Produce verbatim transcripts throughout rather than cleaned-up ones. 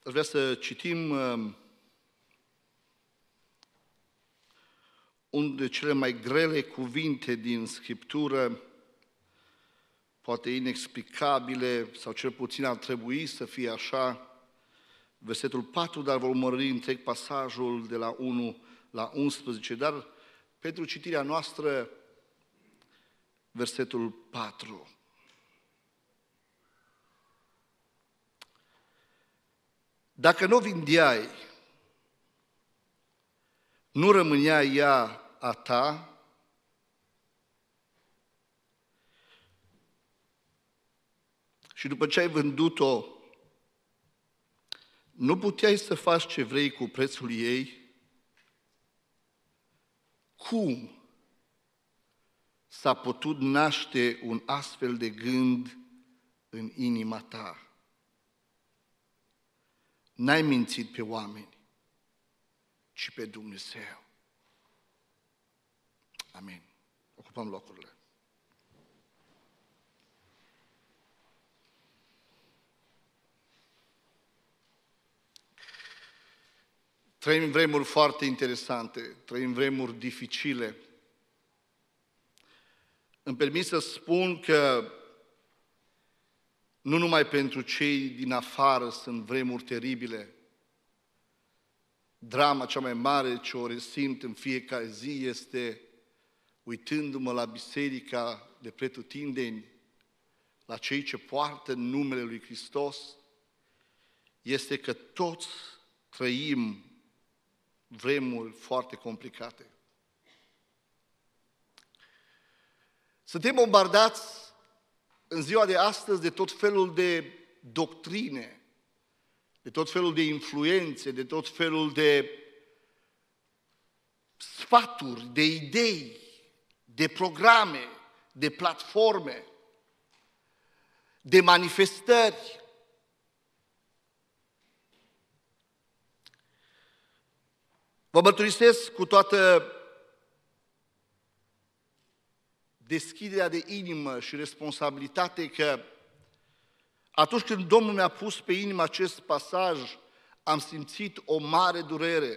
Aș vrea să citim uh, unul dintre cele mai grele cuvinte din Scriptură, poate inexplicabile, sau cel puțin ar trebui să fie așa, versetul patru, dar vom urmări întreg pasajul de la unu la unsprezece, dar pentru citirea noastră, versetul patru. Dacă nu vindeai, nu rămânea ea a ta, și după ce ai vândut-o, nu puteai să faci ce vrei cu prețul ei? Cum s-a putut naște un astfel de gând în inima ta? N-ai mințit pe oameni, ci pe Dumnezeu. Amin. Ocupăm locurile. Trăim vremuri foarte interesante, trăim vremuri dificile. Îmi permit să spun că nu numai pentru cei din afară sunt vremuri teribile. Drama cea mai mare ce o resimt în fiecare zi este, uitându-mă la biserica de pretutindeni, la cei ce poartă numele lui Hristos, este că toți trăim vremuri foarte complicate. Suntem bombardați în ziua de astăzi de tot felul de doctrine, de tot felul de influențe, de tot felul de sfaturi, de idei, de programe, de platforme, de manifestări. Vă mărturisesc cu toată deschiderea de inimă și responsabilitate că atunci când Domnul mi-a pus pe inimă acest pasaj, am simțit o mare durere.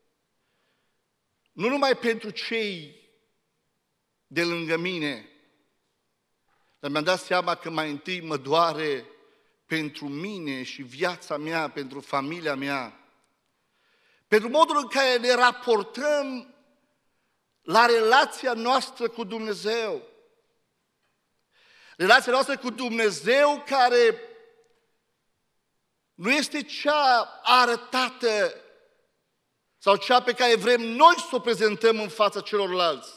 Nu numai pentru cei de lângă mine, dar mi-am dat seama că mai întâi mă doare pentru mine și viața mea, pentru familia mea, pentru modul în care ne raportăm la relația noastră cu Dumnezeu. Relația noastră cu Dumnezeu care nu este cea arătată sau cea pe care vrem noi să o prezentăm în fața celorlalți,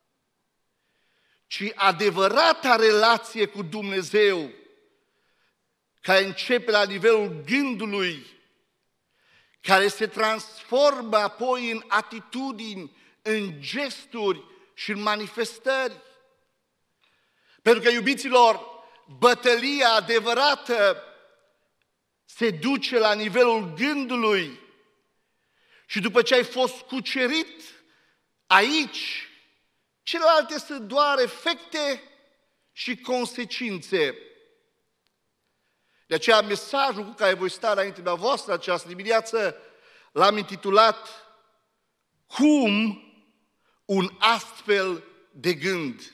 ci adevărata relație cu Dumnezeu care începe la nivelul gândului, care se transformă apoi în atitudini, în gesturi și în manifestări. Pentru că, iubiților, bătălia adevărată se duce la nivelul gândului și după ce ai fost cucerit aici, celelalte sunt doar efecte și consecințe. De aceea mesajul cu care voi sta înaintea dumneavoastră această dimineață l-am intitulat Cum un astfel de gând.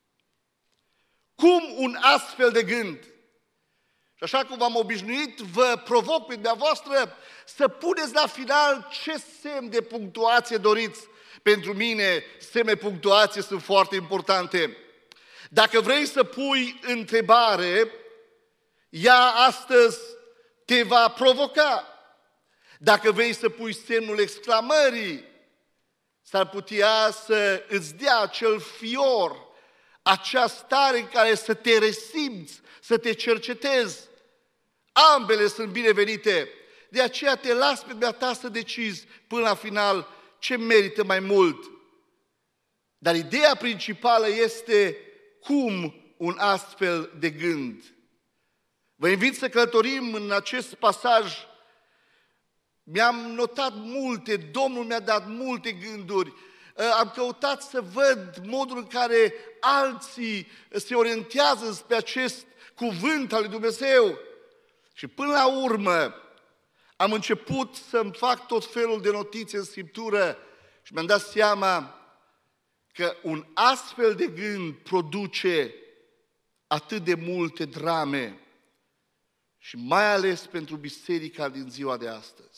Cum un astfel de gând. Și așa cum v-am obișnuit, vă provoc pe dumneavoastră să puneți la final ce semn de punctuație doriți. Pentru mine, semne punctuație sunt foarte importante. Dacă vrei să pui întrebare, ea astăzi te va provoca. Dacă vrei să pui semnul exclamării, s-ar putea să îți dea acel fior, acea stare în care să te resimți, să te cercetezi. Ambele sunt binevenite. De aceea te las pe dumneata să decizi până la final ce merită mai mult. Dar ideea principală este cum un astfel de gând. Vă invit să călătorim în acest pasaj. Mi-am notat multe, Domnul mi-a dat multe gânduri. Am căutat să văd modul în care alții se orientează spre acest cuvânt al lui Dumnezeu. Și până la urmă am început să-mi fac tot felul de notițe în Scriptură și mi-am dat seama că un astfel de gând produce atât de multe drame și mai ales pentru biserica din ziua de astăzi.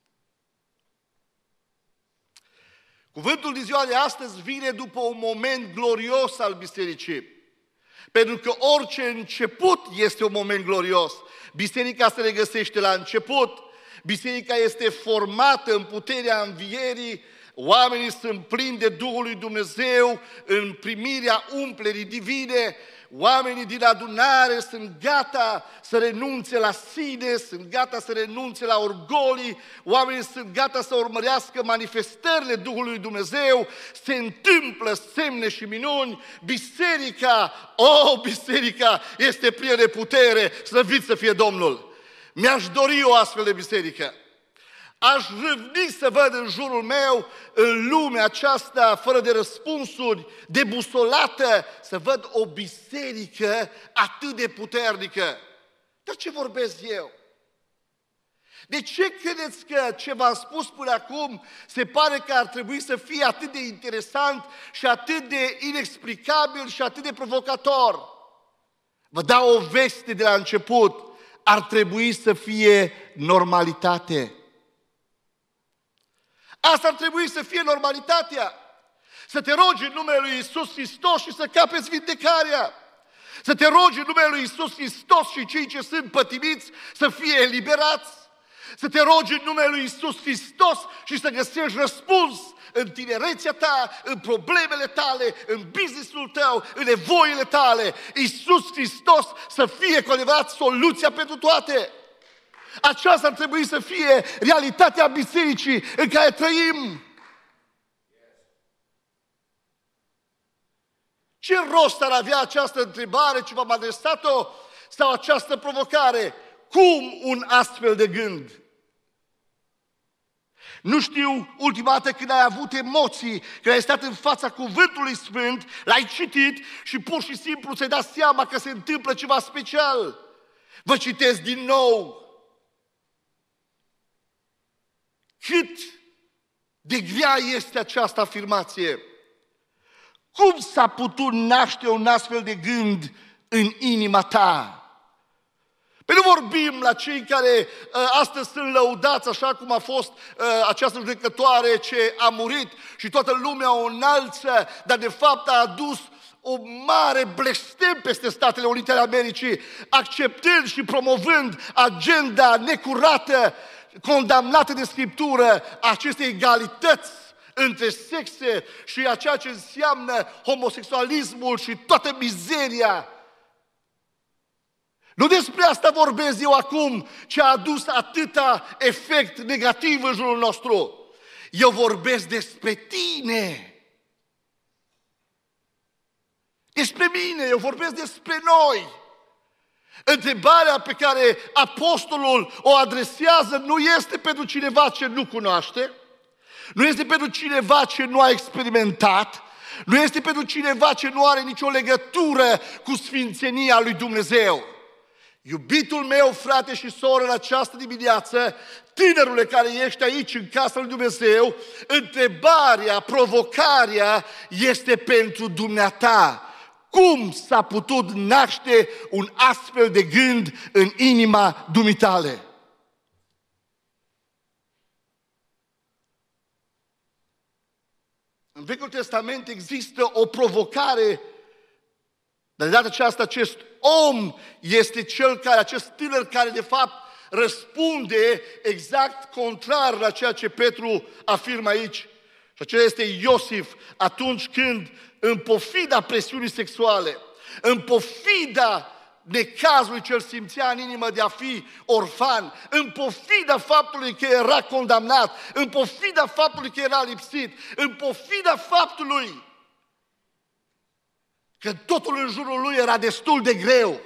Cuvântul din ziua de astăzi vine după un moment glorios al bisericii. Pentru că orice început este un moment glorios. Biserica se regăsește la început. Biserica este formată în puterea învierii. Oamenii sunt plini de Duhul lui Dumnezeu în primirea umplerii divine. Oamenii din adunare sunt gata să renunțe la sine, sunt gata să renunțe la orgolii, oamenii sunt gata să urmărească manifestările Duhului lui Dumnezeu, se întâmplă semne și minuni, biserica, o, oh, biserica este plină de putere, slăvit să fie Domnul. Mi-aș dori o astfel de biserică. Aș râvni să văd în jurul meu, în lumea aceasta, fără de răspunsuri, debusolată, să văd o biserică atât de puternică. Dar ce vorbesc eu? De ce credeți că ce v-am spus până acum se pare că ar trebui să fie atât de interesant și atât de inexplicabil și atât de provocator? Vă dau o veste de la început. Ar trebui să fie normalitate. Asta ar trebui să fie normalitatea. Să te rogi în numele lui Iisus Hristos și să capeți vindecarea. Să te rogi în numele lui Iisus Hristos și cei ce sunt pătimiți să fie eliberați. Să te rogi în numele lui Iisus Hristos și să găsești răspuns în tinerețea ta, în problemele tale, în business-ul tău, în nevoile tale. Iisus Hristos să fie cu adevărat soluția pentru toate. Aceasta ar trebui să fie realitatea bisericii în care trăim. Ce rost ar avea această întrebare ce v-am adresat-o sau această provocare? Cum un astfel de gând? Nu știu ultima dată când ai avut emoții, când ai stat în fața Cuvântului Sfânt, l-ai citit și pur și simplu ți-ai dat seama că se întâmplă ceva special. Vă citesc din nou. Cât de grea este această afirmație? Cum s-a putut naște un astfel de gând în inima ta? Păi nu vorbim la cei care uh, astăzi sunt lăudați, așa cum a fost uh, această judecătoare ce a murit și toată lumea o înalță, dar de fapt a adus o mare blestem peste Statele Unite ale Americii, acceptând și promovând agenda necurată, condamnată de Scriptură, acestei egalități între sexe și a ceea ce înseamnă homosexualismul și toată mizeria. Nu despre asta vorbesc eu acum, ce a adus atâta efect negativ în jurul nostru. Eu vorbesc despre tine. Despre mine, eu vorbesc despre noi. Întrebarea pe care apostolul o adresează nu este pentru cineva ce nu cunoaște, nu este pentru cineva ce nu a experimentat, nu este pentru cineva ce nu are nicio legătură cu sfințenia lui Dumnezeu. Iubitul meu, frate și soră, în această dimineață, tânărule care ești aici în casa lui Dumnezeu, întrebarea, provocarea este pentru dumneata. Cum s-a putut naște un astfel de gând în inima dumitale? În Vechiul Testament există o provocare, dar de data aceasta acest om este cel care, acest tânăr care de fapt răspunde exact contrar la ceea ce Petru afirmă aici. Și acela este Iosif, atunci când, în pofida presiunii sexuale, în pofida necazului ce îl simțea în inimă de a fi orfan, în pofida faptului că era condamnat, în pofida faptului că era lipsit, în pofida faptului că totul în jurul lui era destul de greu,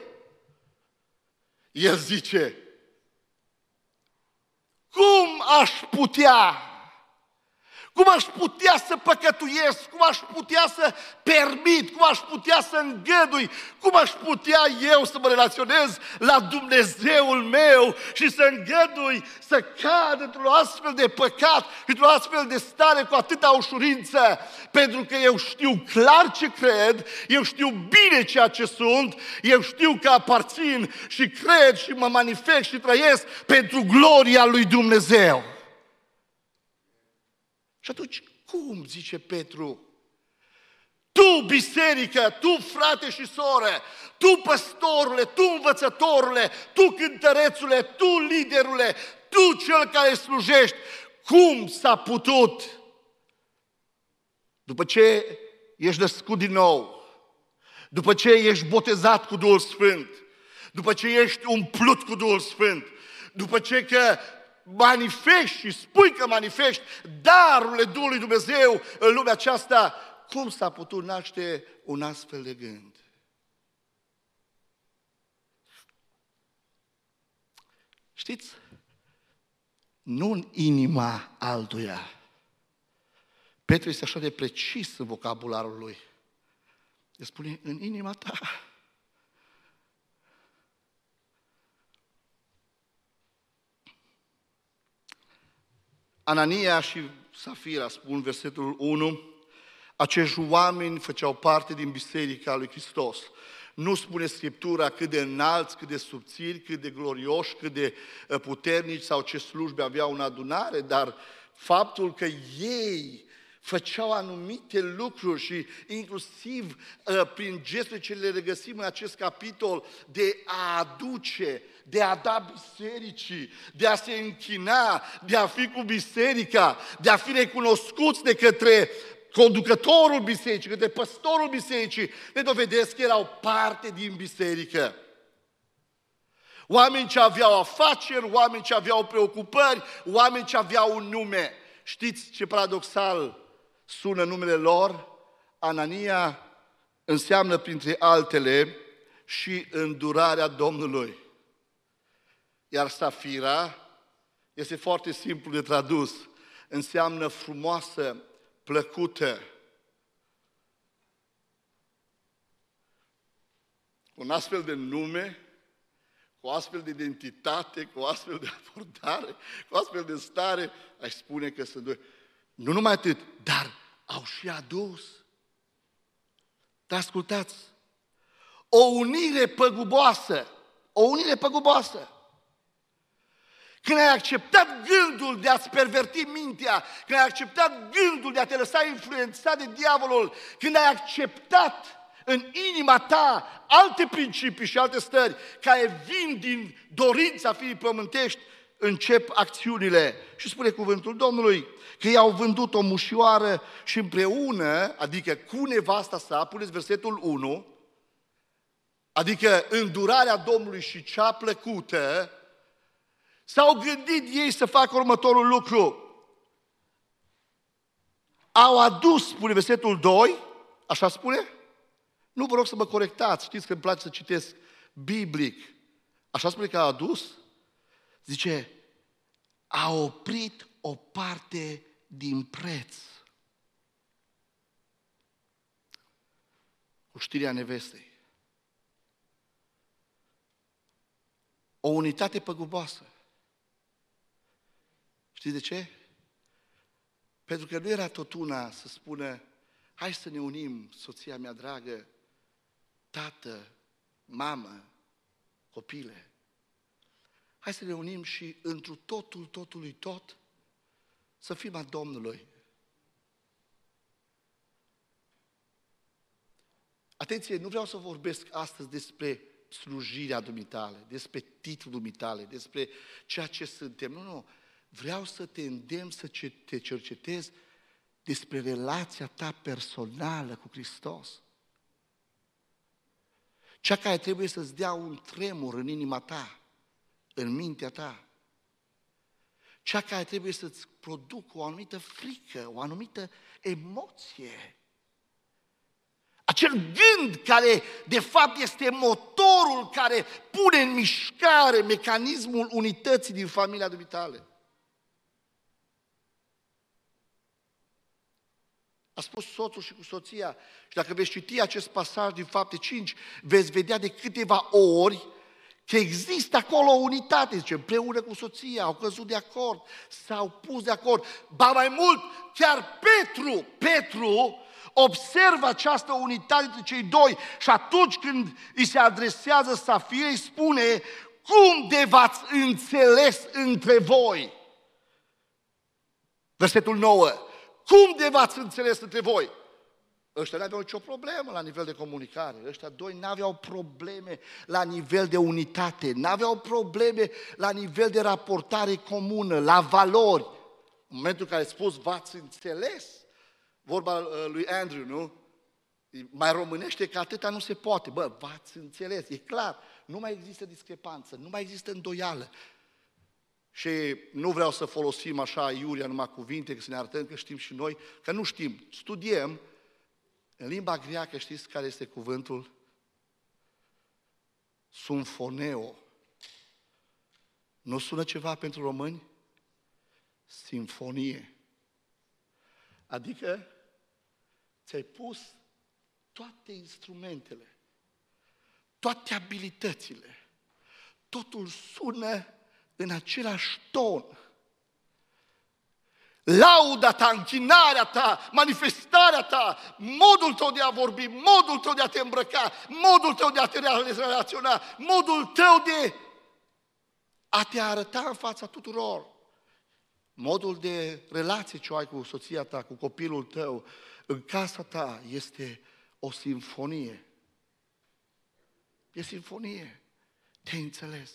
el zice: cum aș putea, Cum aș putea să păcătuiesc? Cum aș putea să permit? Cum aș putea să îngădui? Cum aș putea eu să mă relaționez la Dumnezeul meu și să îngădui să cad într-un astfel de păcat, într-o astfel de stare cu atâta ușurință? Pentru că eu știu clar ce cred, eu știu bine ceea ce sunt, eu știu că aparțin și cred și mă manifest și trăiesc pentru gloria lui Dumnezeu. Și atunci, cum, zice Petru, tu, biserică, tu, frate și soră, tu, păstorule, tu, învățătorule, tu, cântărețule, tu, liderule, tu, cel care slujești, cum s-a putut, după ce ești născut din nou, după ce ești botezat cu Duhul Sfânt, după ce ești umplut cu Duhul Sfânt, după ce că manifesti și spui că manifesti darurile Duhului Dumnezeu în lumea aceasta, cum s-a putut naște un astfel de gând? Știți? Nu în inima altuia. Petru este așa de precis în vocabularul lui. El spune, în inima ta. Anania și Safira, spun versetul unu, acești oameni făceau parte din Biserica lui Hristos. Nu spune Scriptura cât de înalți, cât de subțiri, cât de glorioși, cât de puternici sau ce slujbe aveau în adunare, dar faptul că ei făceau anumite lucruri și inclusiv prin gesturile ce le regăsim în acest capitol de a aduce, de a da bisericii, de a se închina, de a fi cu biserica, de a fi recunoscuți de către conducătorul bisericii, către păstorul bisericii, ne dovedesc că erau parte din biserică. Oameni ce aveau afaceri, oameni ce aveau preocupări, oameni ce aveau un nume. Știți ce paradoxal sună numele lor? Anania înseamnă, printre altele, și îndurarea Domnului. Iar Safira este foarte simplu de tradus. Înseamnă frumoasă, plăcută. Cu un astfel de nume, cu o astfel de identitate, cu o astfel de abordare, cu o astfel de stare, aș spune că sunt doi. Nu numai atât, dar au și adus. Dar ascultați, o unire păguboasă, o unire păguboasă. Când ai acceptat gândul de a-ți perverti mintea, când ai acceptat gândul de a te lăsa influențat de diavolul, când ai acceptat în inima ta alte principii și alte stări care vin din dorința firii pământești, încep acțiunile. Și spune cuvântul Domnului că i-au vândut o mușioară și împreună, adică cu nevasta sa, puneți versetul unu, adică îndurarea Domnului și cea plăcută, s-au gândit ei să facă următorul lucru. Au adus, spune versetul doi, așa spune? Nu vă rog să mă corectați, știți că îmi place să citesc biblic. Așa spune că au adus? Zice, a oprit o parte din preț. Cu știrea nevestei. O unitate păguboasă. Știți de ce? Pentru că nu era tot una să spună, hai să ne unim, soția mea dragă, tată, mamă, copile. Hai să ne unim și întru totul, totului tot, să fim a Domnului. Atenție, nu vreau să vorbesc astăzi despre slujirea dumitale, despre titlul dumitale, despre ceea ce suntem. Nu, nu. Vreau să te îndemn să te cercetezi despre relația ta personală cu Hristos. Cea care trebuie să-ți dea un tremur în inima ta, în mintea ta. Cea care trebuie să-ți producă o anumită frică, o anumită emoție. Acel gând care, de fapt, este motorul care pune în mișcare mecanismul unității din familia dumitale. A spus soțul și cu soția. Și dacă veți citi acest pasaj din Fapte cinci, veți vedea de câteva ori că există acolo o unitate. Zice, împreună cu soția, au căzut de acord, s-au pus de acord. Ba mai mult, chiar Petru, Petru observă această unitate între cei doi și atunci când îi se adresează Safirei, îi spune, cum de v-ați înțeles între voi? Versetul nouă. Cum de v-ați înțeles între voi? Ăștia nu aveau nicio problemă la nivel de comunicare. Ăștia doi nu aveau probleme la nivel de unitate, nu aveau probleme la nivel de raportare comună, la valori. În momentul în care ai spus, v-ați înțeles, vorba lui Andrew, nu? Mai românește că atâta nu se poate. Bă, v-ați înțeles, e clar. Nu mai există discrepanță, nu mai există îndoială. Și nu vreau să folosim așa iurea numai cuvinte, că să ne arătăm că știm și noi, că nu știm. Studiem. În limba greacă știți care este cuvântul? Symphoneo. Nu sună ceva pentru români? Simfonie. Adică ți-ai pus toate instrumentele, toate abilitățile, totul sună în același ton. Lauda ta, închinarea ta, manifestarea ta, modul tău de a vorbi, modul tău de a te îmbrăca, modul tău de a te relaționa, modul tău de a te arăta în fața tuturor, modul de relație ce o ai cu soția ta, cu copilul tău, în casa ta, este o simfonie. E simfonie. Te-ai înțeles.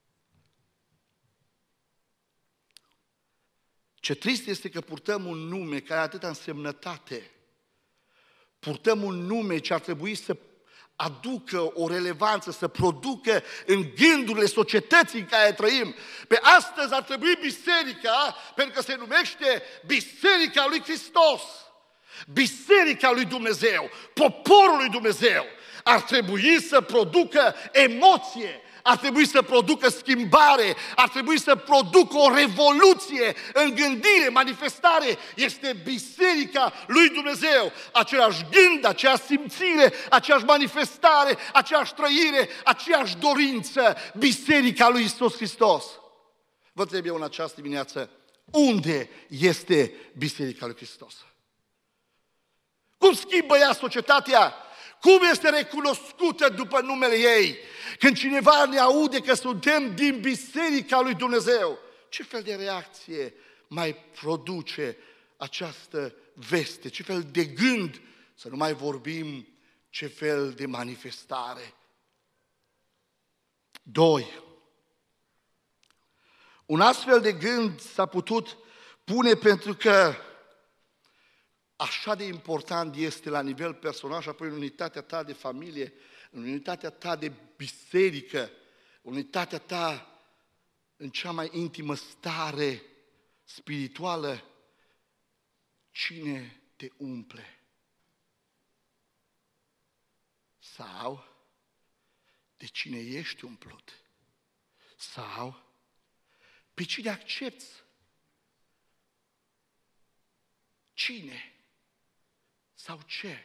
Ce trist este că purtăm un nume care are atâta însemnătate. Purtăm un nume ce ar trebui să aducă o relevanță, să producă în gândurile societății în care trăim. Pe astăzi ar trebui biserica, pentru că se numește Biserica lui Hristos. Biserica lui Dumnezeu, poporul lui Dumnezeu, ar trebui să producă emoție, ar trebui să producă schimbare, ar trebui să producă o revoluție în gândire, manifestare. Este Biserica lui Dumnezeu. Același gând, aceeași simțire, aceeași manifestare, aceeași trăire, aceeași dorință. Biserica lui Iisus Hristos. Vă întreb eu în această dimineață, unde este Biserica lui Hristos? Cum schimbă ea societatea? Cum este recunoscută după numele ei? Când cineva ne aude că suntem din Biserica lui Dumnezeu, ce fel de reacție mai produce această veste? Ce fel de gând? Să nu mai vorbim ce fel de manifestare. Doi. Un astfel de gând s-a putut pune pentru că așa de important este la nivel personal și apoi în unitatea ta de familie, în unitatea ta de biserică, unitatea ta în cea mai intimă stare spirituală, cine te umple? Sau de cine ești umplut? Sau pe cine accepți? Cine? Sau ce?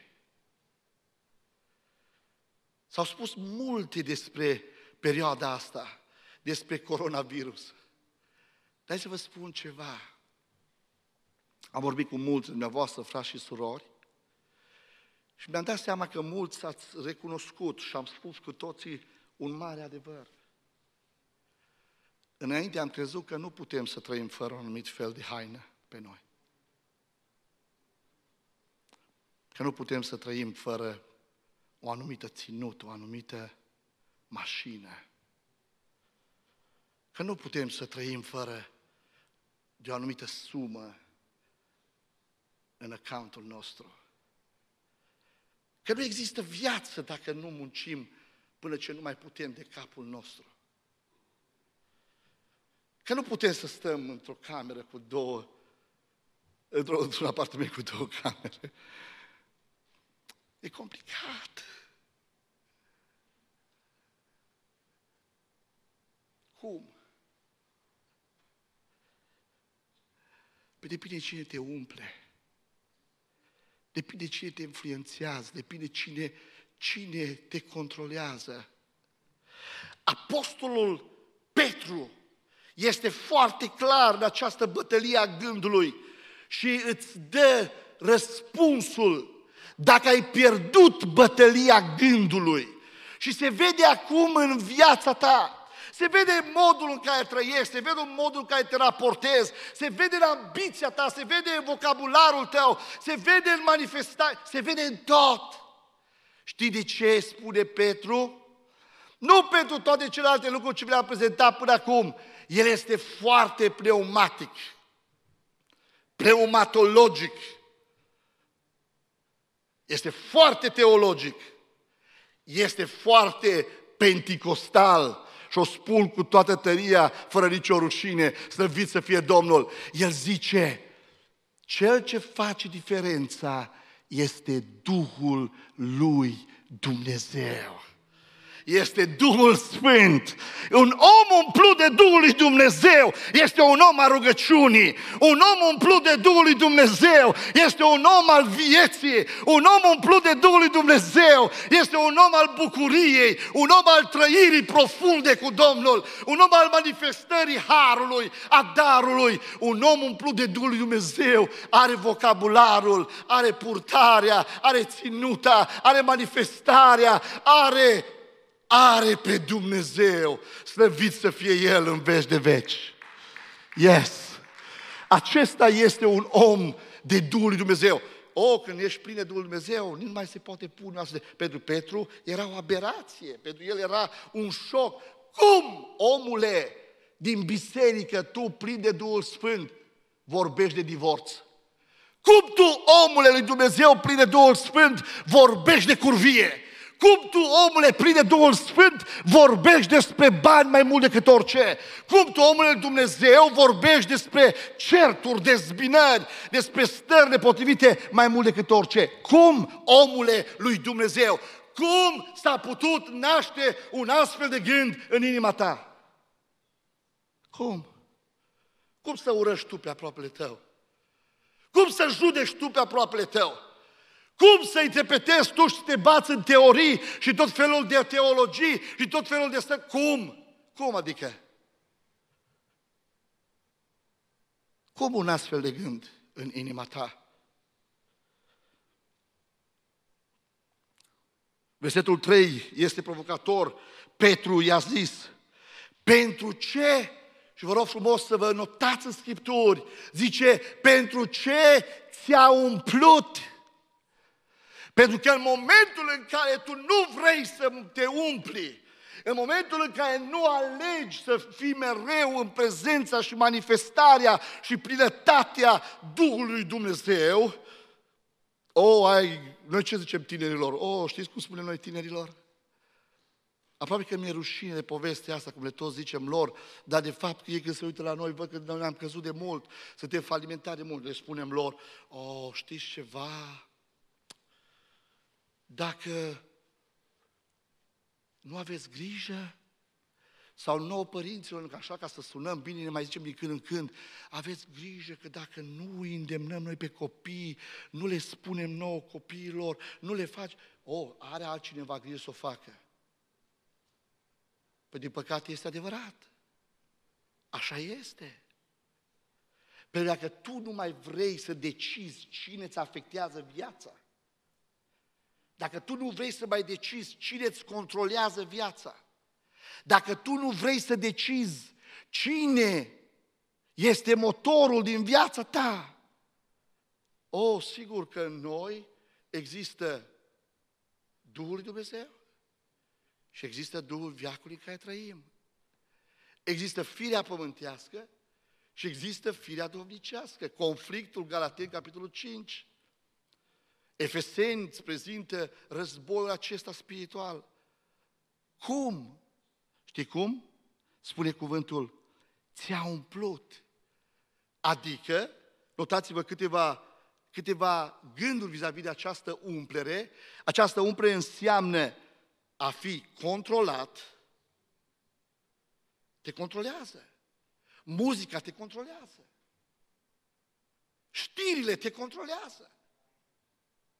S-au spus multe despre perioada asta, despre coronavirus. Dar să vă spun ceva. Am vorbit cu mulți dumneavoastră, frați și surori, și mi-am dat seama că mulți ați recunoscut și am spus cu toții un mare adevăr. Înainte am crezut că nu putem să trăim fără un anumit fel de haină pe noi. Că nu putem să trăim fără o anumită ținută, o anumită mașină. Că nu putem să trăim fără de o anumită sumă în accountul nostru. Că nu există viață dacă nu muncim până ce nu mai putem de capul nostru. Că nu putem să stăm într-o cameră cu două, într-un, într-un apartament cu două camere. E complicat. Cum? Păi depinde cine te umple. depinde cine te influențează, depinde cine, cine te controlează. Apostolul Petru este foarte clar în această bătălie a gândului și îți dă răspunsul dacă ai pierdut bătălia gândului. Și se vede acum în viața ta. Se vede modul în care trăiești, se vede modul în care te raportezi, se vede în ambiția ta, se vede în vocabularul tău, se vede în manifestare, se vede în tot. Știi de ce spune Petru? Nu pentru toate celelalte lucruri ce mi-am prezentat până acum. El este foarte pneumatic, pneumatologic. Este foarte teologic. Este foarte penticostal. Și o spun cu toată tăria, fără nicio rușine, slăvit să fie Domnul. El zice, cel ce face diferența este Duhul lui Dumnezeu. Este Duhul Sfânt. Un om umplut de Duhul lui Dumnezeu este un om al rugăciunii. Un om umplut de Duhul lui Dumnezeu este un om al vieții. Un om umplut de Duhul lui Dumnezeu este un om al bucuriei. Un om al trăirii profunde cu Domnul. Un om al manifestării harului, a darului. Un om umplut de Duhul lui Dumnezeu are vocabularul, are purtarea, are ținuta, are manifestarea, are Are pe Dumnezeu, slăvit să fie El în veci de veci. Yes! Acesta este un om de Duhul lui Dumnezeu. O, când ești plin de Duhul lui Dumnezeu, nu mai se poate pune astfel. Pentru Petru era o aberație, pentru el era un șoc. Cum, omule, din biserică, tu plin de Duhul Sfânt, vorbești de divorț? Cum tu, omule lui Dumnezeu, plin de Duhul Sfânt, vorbești de curvie? Cum tu, omule, plin de Duhul Sfânt, vorbești despre bani mai mult decât orice? Cum tu, omule lui Dumnezeu, vorbești despre certuri, dezbinări, despre stări nepotrivite mai mult decât orice? Cum, omule lui Dumnezeu? Cum s-a putut naște un astfel de gând în inima ta? Cum? Cum să urăști tu pe aproapele tău? Cum să judeci tu pe aproapele tău? Cum să interpretezi tu și să te bați în teorii și tot felul de teologii și tot felul de stări? Cum? Cum adică? Cum un astfel de gând în inima ta? Versetul trei este provocator. Petru i-a zis, pentru ce? Și vă rog frumos să vă notați în Scripturi. Zice, pentru ce ți-a umplut? Pentru că în momentul în care tu nu vrei să te umpli, în momentul în care nu alegi să fii mereu în prezența și manifestarea și plinătatea Duhului Dumnezeu, o, ai, noi ce zicem tinerilor? O, știți cum spunem noi tinerilor? Aproape că mi-e rușine de povestea asta, cum le toți zicem lor, dar de fapt ei când se uită la noi, văd că noi am căzut de mult, suntem falimentari de mult, le spunem lor, o, știți ceva? Dacă nu aveți grijă, sau nouă părinților, așa ca să sunăm bine, ne mai zicem din când în când, aveți grijă că dacă nu îi îndemnăm noi pe copii, nu le spunem nouă copiilor, nu le faci, o, are altcineva grijă să o facă. Păi din păcate este adevărat. Așa este. Pentru dacă tu nu mai vrei să decizi cine îți afectează viața, dacă tu nu vrei să mai decizi cine îți controlează viața, dacă tu nu vrei să decizi cine este motorul din viața ta, o, sigur că în noi există Duhul lui Dumnezeu și există Duhul veacului în care trăim. Există firea pământească și există firea duhovnicească. Conflictul Galateni, capitolul cinci. Efeseni îți prezintă războiul acesta spiritual. Cum? Știi cum? Spune cuvântul, ți-a umplut. Adică, notați-vă câteva, câteva gânduri vis-a-vis de această umplere. Această umplere înseamnă a fi controlat. Te controlează. Muzica te controlează. Știrile te controlează.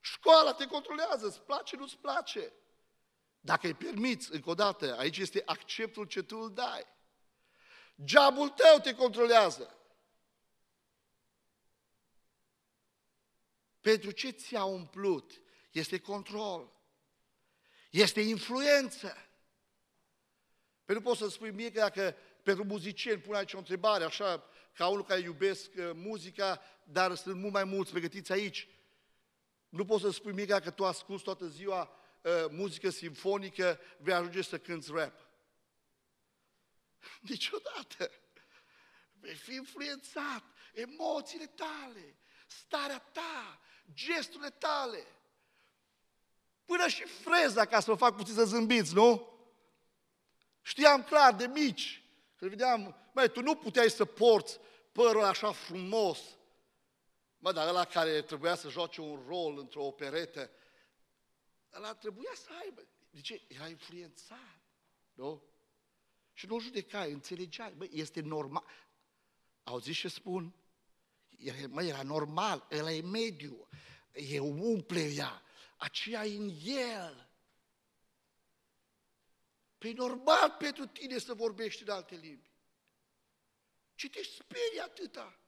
Școala te controlează, îți place, nu-ți place. Dacă îi permiți, încă o dată, aici este acceptul ce tu îl dai. Jobul tău te controlează. Pentru ce ți-a umplut? Este control. Este influență. Pentru nu poți să spui mie că dacă pentru muzicieni pun aici o întrebare, așa, ca unul care iubesc uh, muzica, dar sunt mult mai mulți pregătiți aici. Nu poți să spui mie că dacă tu asculți toată ziua uh, muzică simfonică, vei ajunge să cânți rap. Niciodată. Vei fi influențat. Emoțiile tale, starea ta, gesturile tale. Până și freza, ca să vă fac puțin să zâmbiți, nu? Știam clar de mici, când vedeam, măi, tu nu puteai să porți părul așa frumos. Mă, dar ăla care trebuia să joace un rol într-o operetă, ăla trebuia să aibă. De ce? Era influențat, nu? Și nu judecai, înțelegeai, băi, este normal. Auziți ce spun? Măi, era normal, ăla e mediu, e umple ea, aceea e în el. Păi normal pentru tine să vorbești în alte limbi. Ce te sperii atâta?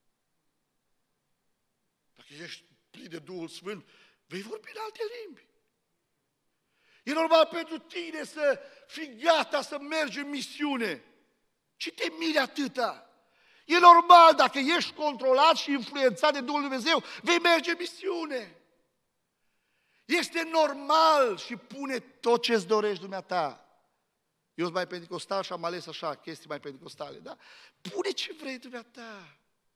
Dacă ești plin de Duhul Sfânt, vei vorbi în alte limbi. E normal pentru tine să fii gata să mergi în misiune. Ce te miri atâta? E normal, dacă ești controlat și influențat de Duhul Dumnezeu, vei merge în misiune. Este normal și pune tot ce-ți dorești dumneata. Eu sunt mai pentecostal și am ales așa, chestii mai pentecostale, da? Pune ce vrei dumneata.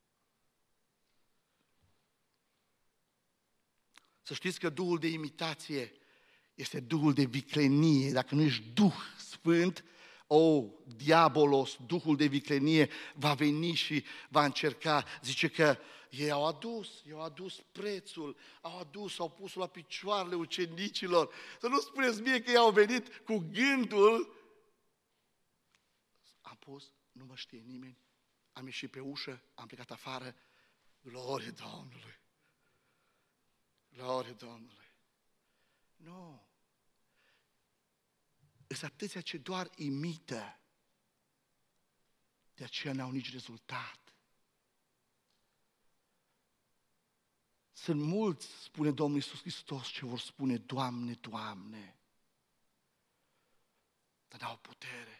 Să știți că Duhul de imitație este Duhul de viclenie. Dacă nu ești Duh Sfânt, o, diabolos, Duhul de viclenie va veni și va încerca. Zice că ei au adus, ei au adus prețul, au adus, au pus la picioarele ucenicilor. Să nu spuneți mie că ei au venit cu gândul. Am pus, nu mă știe nimeni, am ieșit pe ușă, am plecat afară, glorie Domnului, glorie Domnului. Nu. Sunt atâția ce doar imită, de aceea n-au nici rezultat. Sunt mulți, spune Domnul Iisus Hristos, ce vor spune, Doamne, Doamne, dar n-au putere.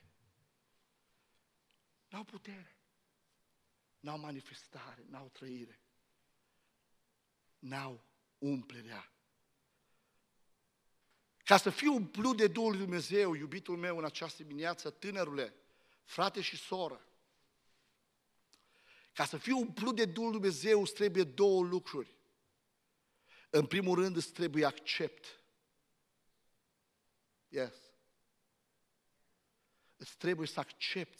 N-au putere, n-au manifestare, n-au trăire, n-au umplerea. Ca să fiu umplut de Duhul lui Dumnezeu, iubitul meu, în această dimineață, tânărule, frate și soră, ca să fiu umplut de Duhul lui Dumnezeu, îți trebuie două lucruri. În primul rând, îți trebuie accept. Yes. Îți trebuie să accepți.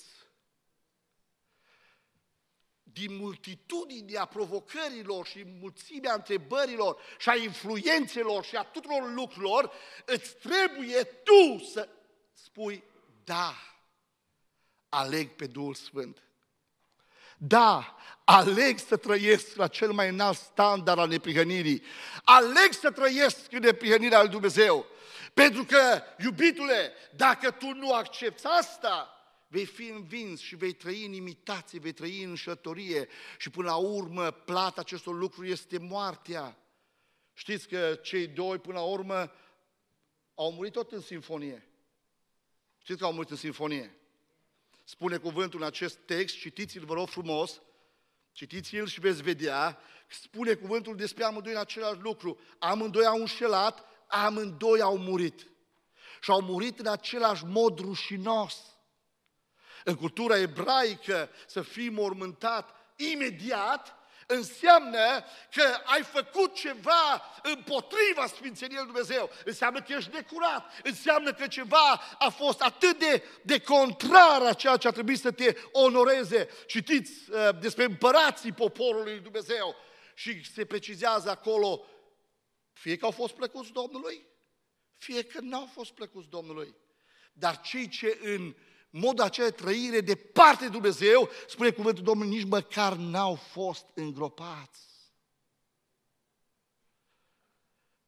Din multitudinea provocărilor și mulțimea întrebărilor și a influențelor și a tuturor lucrurilor, îți trebuie tu să spui, da, aleg pe Duhul Sfânt. Da, aleg să trăiesc la cel mai înalt standard al neprihănirii. Aleg să trăiesc în neprihănirea lui Dumnezeu. Pentru că, iubitule, dacă tu nu accepți asta, vei fi învins și vei trăi în imitație, vei trăi în înșelătorie și până la urmă plata acestor lucruri este moartea. Știți că cei doi până la urmă au murit tot în sinfonie. Știți că au murit în sinfonie. Spune cuvântul în acest text, citiți-l, vă rog frumos, citiți-l și veți vedea, spune cuvântul despre amândoi în același lucru. Amândoi au înșelat, amândoi au murit. Și au murit în același mod rușinos. În cultura ebraică, să fii mormântat imediat înseamnă că ai făcut ceva împotriva Sfințeniei lui Dumnezeu. Înseamnă că ești necurat. Înseamnă că ceva a fost atât de, de contrar a ceea ce a trebuit să te onoreze. Citiți uh, despre împărații poporului lui Dumnezeu și se precizează acolo, fie că au fost plăcuți Domnului, fie că n-au fost plăcuți Domnului. Dar cei ce în modul acela de trăire departe de Dumnezeu, spune cuvântul Domnului, nici măcar n-au fost îngropați.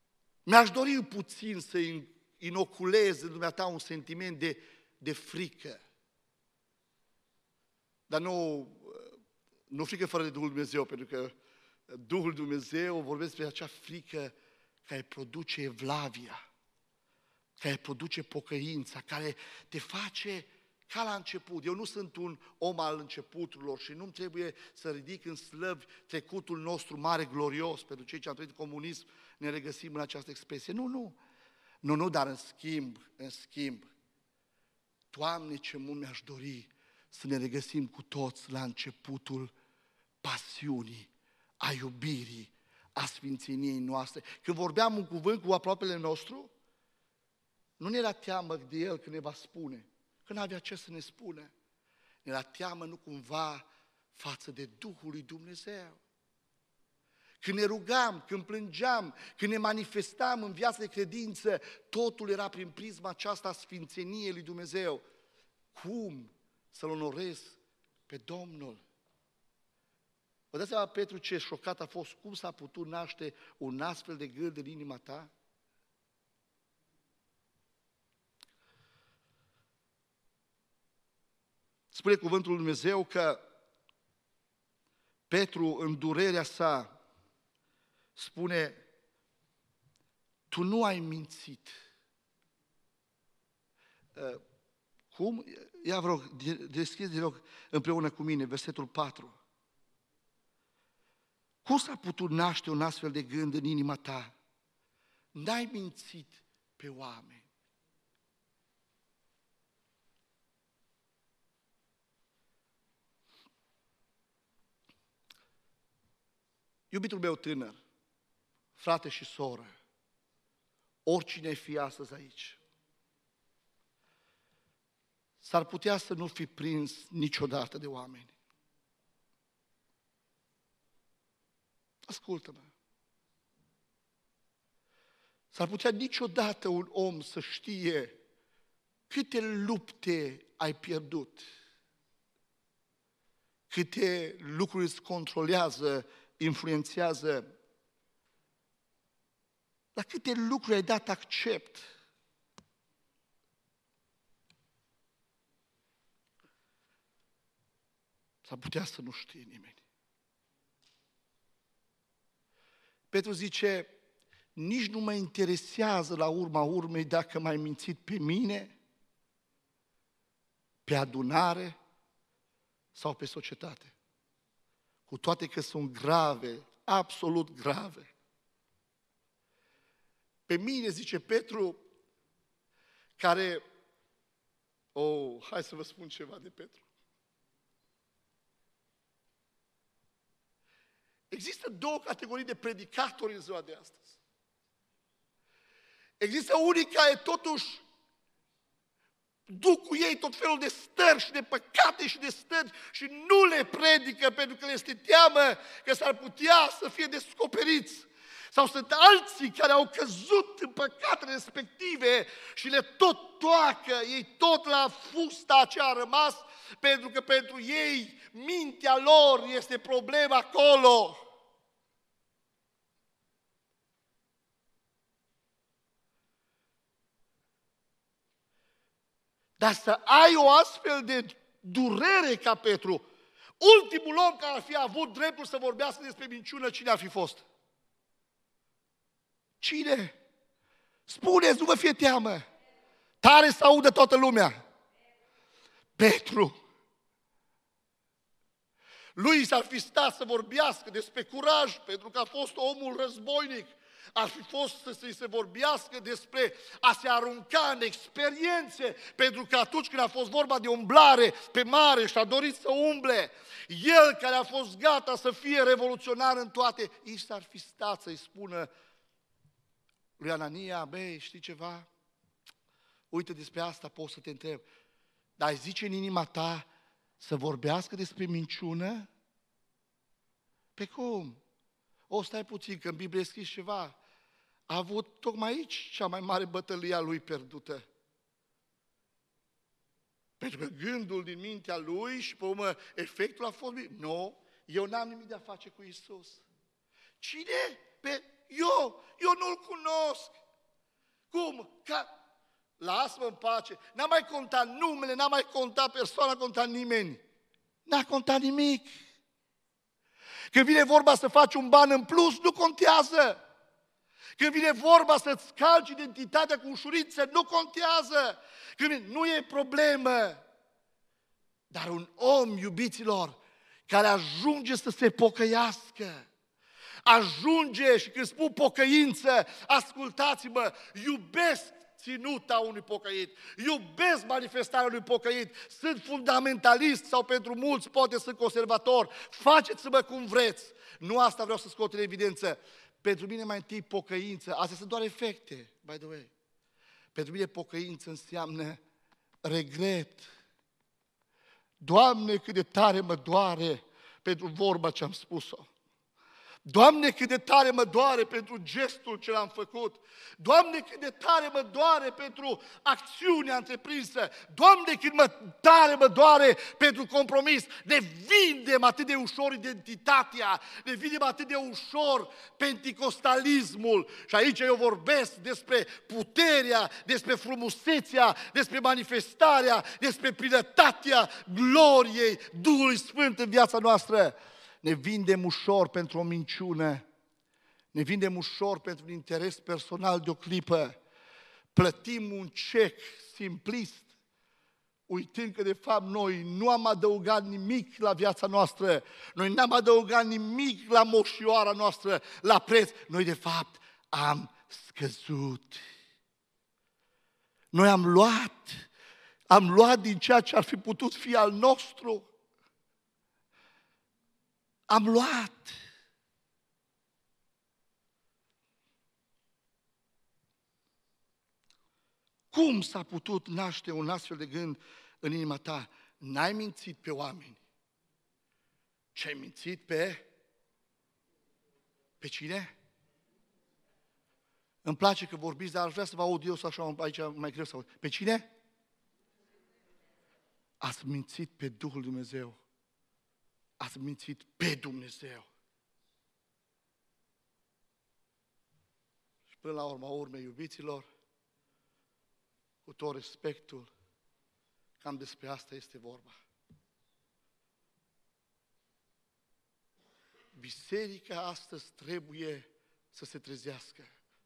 Mi-aș dori puțin să inoculez în dumneata un sentiment de, de frică. Dar nu, nu frică fără de Duhul Dumnezeu, pentru că Duhul Dumnezeu vorbesc despre acea frică care produce evlavia, care produce pocăința, care te face ca la început. Eu nu sunt un om al începuturilor și nu-mi trebuie să ridic în slăvi trecutul nostru mare, glorios. Pentru cei ce am trăit comunism ne regăsim în această expresie. Nu, nu. Nu, nu, dar în schimb, în schimb, Doamne, ce mult mi-aș dori să ne regăsim cu toți la începutul pasiunii, a iubirii, a sfințeniei noastre. Când vorbeam un cuvânt cu aproapele nostru, nu ne era teamă de el când ne va spune, că n-avea ce să ne spună. Ne era teamă nu cumva față de Duhul lui Dumnezeu. Când ne rugam, când plângeam, când ne manifestam în viața de credință, totul era prin prisma aceasta a sfințeniei lui Dumnezeu. Cum să-L onorez pe Domnul? Vă dați seama, Petru, ce șocat a fost, cum s-a putut naște un astfel de gând în inima ta? Spune cuvântul lui Dumnezeu că Petru, în durerea sa, spune, tu nu ai mințit. Cum? Ia, vă rog, deschideți, vă rog, împreună cu mine, versetul patru. Cum s-a putut naște un astfel de gând în inima ta? N-ai mințit pe oameni. Iubitul meu tânăr, frate și soră, oricine ai fi astăzi aici, s-ar putea să nu fi prins niciodată de oameni. Ascultă-mă. S-ar putea niciodată un om să știe câte lupte ai pierdut, câte lucruri îți controlează, influențează, la câte lucruri ai dat accept. S-ar putea să nu știe nimeni. Petru zice, nici nu mă interesează la urma urmei dacă m-ai mințit pe mine, pe adunare sau pe societate. Cu toate că sunt grave, absolut grave. Pe mine, zice Petru, care, oh, hai să vă spun ceva de Petru. Există două categorii de predicatori în ziua de astăzi. Există unii care totuși duc cu ei tot felul de stări și de păcate și de stări și nu le predică pentru că le este teamă că s-ar putea să fie descoperiți. Sau sunt alții care au căzut în păcatele respective și le tot toacă, ei tot la fusta aceea a rămas, pentru că pentru ei mintea lor este problema acolo. Dar să ai o astfel de durere ca Petru, ultimul om care ar fi avut dreptul să vorbească despre minciună, cine ar fi fost? Cine? Spuneți, nu vă fie teamă. Tare să audă toată lumea. Petru. Lui s-ar fi stat să vorbească despre curaj, pentru că a fost omul războinic. Ar fi fost să se vorbească despre a se arunca în experiențe, pentru că atunci când a fost vorba de umblare pe mare și a dorit să umble, el care a fost gata să fie revoluționar în toate, ei s-ar fi stat să-i spună lui Anania, băi, știi ceva? Uite, despre asta pot să te întreb. Dar ai zice în inima ta să vorbească despre minciună? Pe cum? O, stai puțin, că în Biblie e scris ceva. A avut tocmai aici cea mai mare bătălie a lui pierdută. Pentru că gândul din mintea lui și pe urmă efectul a fost... Nu, eu n-am nimic de a face cu Iisus. Cine? Pe eu, eu nu-l cunosc. Cum? Ca... Lasă-mă în pace. N-a mai contat numele, n-a mai contat persoana, n-a contat nimeni. N-a contat nimic. Când vine vorba să faci un ban în plus, nu contează. Când vine vorba să-ți calci identitatea cu ușurință, nu contează. Când vine, nu e problemă. Dar un om, iubiților, care ajunge să se pocăiască, ajunge, și când spun pocăință, ascultați-mă, iubesc ținuta unui pocăit, iubesc manifestarea unui pocăit, sunt fundamentalist sau pentru mulți poate sunt conservator, faceți-mă cum vreți. Nu asta vreau să scot în evidență. Pentru mine mai întâi pocăință, astea sunt doar efecte, by the way. Pentru mine pocăință înseamnă regret. Doamne, cât de tare mă doare pentru vorba ce am spus-o. Doamne, cât de tare mă doare pentru gestul ce l-am făcut. Doamne, cât de tare mă doare pentru acțiunea întreprinsă. Doamne, cât mă tare mă doare pentru compromis. Ne vindem atât de ușor identitatea, ne vindem atât de ușor penticostalismul. Și aici eu vorbesc despre puterea, despre frumusețea, despre manifestarea, despre plinătatea gloriei Duhului Sfânt în viața noastră. Ne vindem ușor pentru o minciună, ne vindem ușor pentru un interes personal de o clipă, plătim un cec simplist, uitând că de fapt noi nu am adăugat nimic la viața noastră, noi n-am adăugat nimic la moșioara noastră, la preț, noi de fapt am scăzut. Noi am luat, am luat din ceea ce ar fi putut fi al nostru. Am luat. Cum s-a putut naște un astfel de gând în inima ta? N-ai mințit pe oameni. Ce ai mințit pe? Pe cine? Îmi place că vorbiți, dar aș vrea să vă aud eu sau așa aici mai greu să aud. Pe cine? Ați mințit pe Duhul Dumnezeu. Ați mințit pe Dumnezeu. Și până la urma urmei, iubiților, cu tot respectul, cam despre asta este vorba. Biserica astăzi trebuie să se trezească.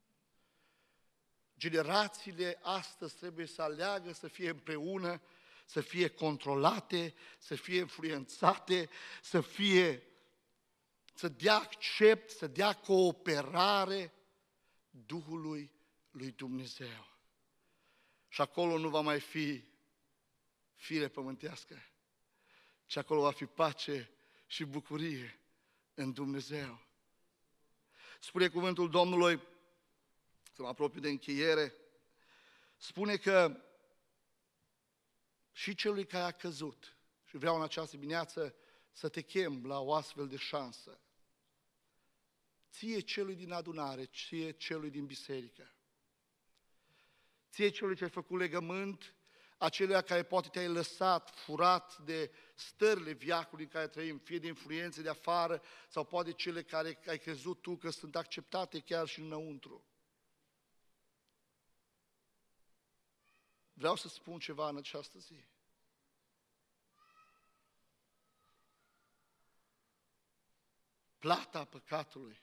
Generațiile astăzi trebuie să aleagă să fie împreună, să fie controlate, să fie influențate, să fie, să dea accept, să dea cooperare Duhului lui Dumnezeu. Și acolo nu va mai fi fire pământească, ci acolo va fi pace și bucurie în Dumnezeu. Spune cuvântul Domnului, să mă apropiu de încheiere, spune că și celui care a căzut, și vreau în această dimineață să te chem la o astfel de șansă, ție celui din adunare, ție celui din biserică, ție celui ce ai făcut legământ, acelea care poate te-ai lăsat furat de stările viacului în care trăim, fie de influențe de afară sau poate cele care ai crezut tu că sunt acceptate chiar și înăuntru. Vreau să spun ceva în această zi. Plata păcatului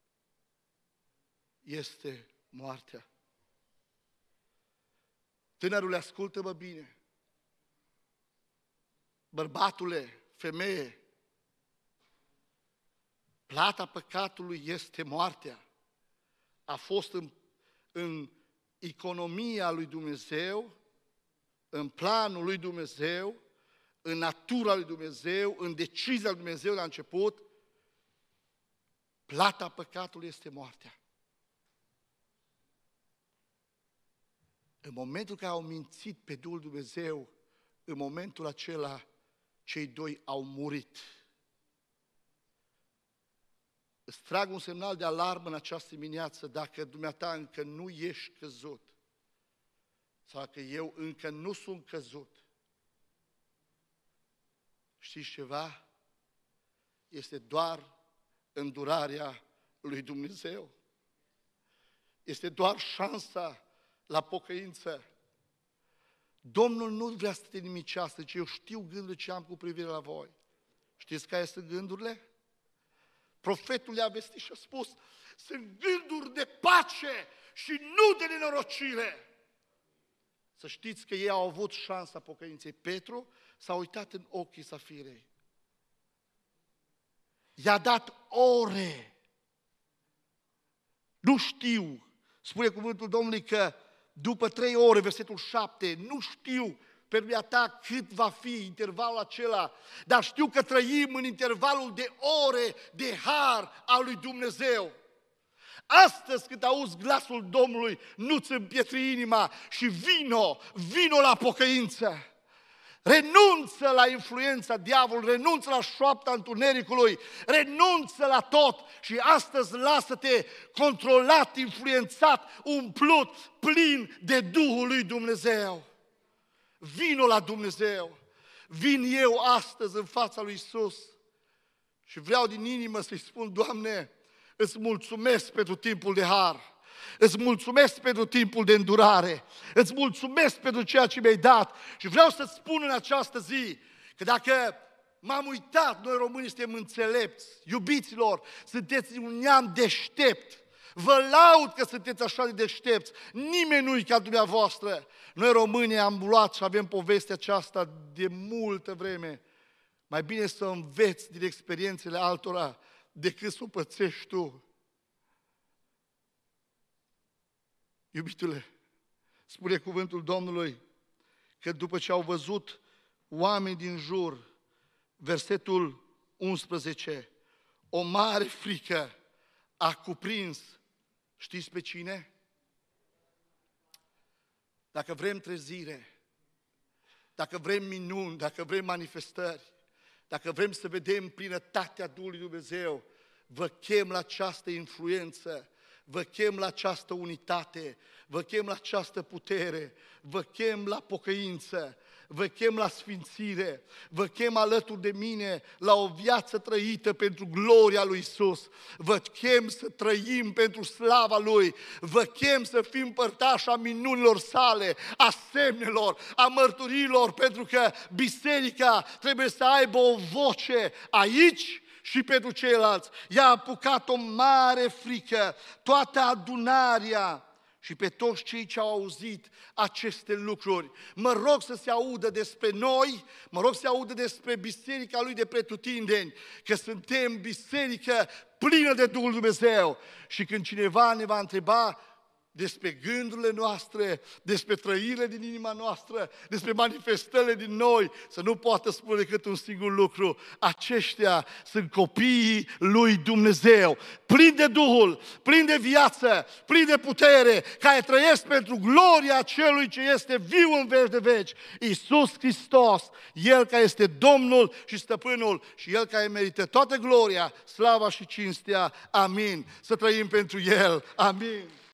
este moartea. Tânărule, ascultă-mă bine. Bărbatule, femeie, plata păcatului este moartea. A fost în, în economia lui Dumnezeu, în planul lui Dumnezeu, în natura lui Dumnezeu, în decizia lui Dumnezeu la început, plata păcatului este moartea. În momentul în care au mințit pe Duhul Dumnezeu, în momentul acela, cei doi au murit. Îți trag un semnal de alarmă în această dimineață, dacă dumneata încă nu ești căzut, sau dacă eu încă nu sunt căzut. Știți ceva? Este doar îndurarea lui Dumnezeu. este doar șansa la pocăință. Domnul nu vrea să te nimicească, ci eu știu gândurile ce am cu privire la voi. Știți care sunt gândurile? Profetul le-a vestit și a spus, sunt gânduri de pace și nu de nenorocire. Să știți că ei au avut șansa pocăinței. Petru s-a uitat în ochii Safirei. I-a dat ore. Nu știu, spune cuvântul Domnului că după trei ore, versetul șapte, nu știu pe lumea ta cât va fi intervalul acela, dar știu că trăim în intervalul de ore de har al lui Dumnezeu. Astăzi când auzi glasul Domnului, nu-ți împietri inima și vino, vino la pocăință. Renunță la influența diavolului, renunță la șoapta întunericului, renunță la tot și astăzi lasă-te controlat, influențat, umplut, plin de Duhul lui Dumnezeu. Vino la Dumnezeu. Vin eu astăzi în fața lui Iisus și vreau din inimă să-i spun, Doamne, îți mulțumesc pentru timpul de har. Îți mulțumesc pentru timpul de îndurare, îți mulțumesc pentru ceea ce mi-ai dat și vreau să-ți spun în această zi că dacă m-am uitat, noi românii suntem înțelepți, iubiților, sunteți un neam deștept, vă laud că sunteți așa de deștepți, nimeni nu-i ca dumneavoastră. Noi românii am luat și avem povestea aceasta de multă vreme, mai bine să înveți din experiențele altora decât să o pățești tu. Iubitule, spune cuvântul Domnului că după ce au văzut oameni din jur, versetul unsprezece, o mare frică a cuprins, știți pe cine? Dacă vrem trezire, dacă vrem minuni, dacă vrem manifestări, dacă vrem să vedem plinătatea Duhului Dumnezeu, vă chem la această influență, vă chem la această unitate, vă chem la această putere, vă chem la pocăință, vă chem la sfințire, vă chem alături de mine la o viață trăită pentru gloria lui Iisus, vă chem să trăim pentru slava Lui, vă chem să fim părtași a minunilor sale, a semnelor, a mărturilor, pentru că biserica trebuie să aibă o voce aici și pentru ceilalți. I-a apucat o mare frică, toată adunarea și pe toți cei ce au auzit aceste lucruri. Mă rog să se audă despre noi, mă rog să se audă despre biserica lui de pretutindeni, că suntem biserică plină de Duhul Dumnezeu. Și când cineva ne va întreba despre gândurile noastre, despre trăirile din inima noastră, despre manifestările din noi, să nu poată spune decât un singur lucru: aceștia sunt copiii lui Dumnezeu, plini de Duhul, plini de viață, plini de putere, care trăiesc pentru gloria celui ce este viu în veci de veci, Iisus Hristos, El care este Domnul și Stăpânul și El care merită toată gloria, slava și cinstea. Amin. Să trăim pentru El. Amin.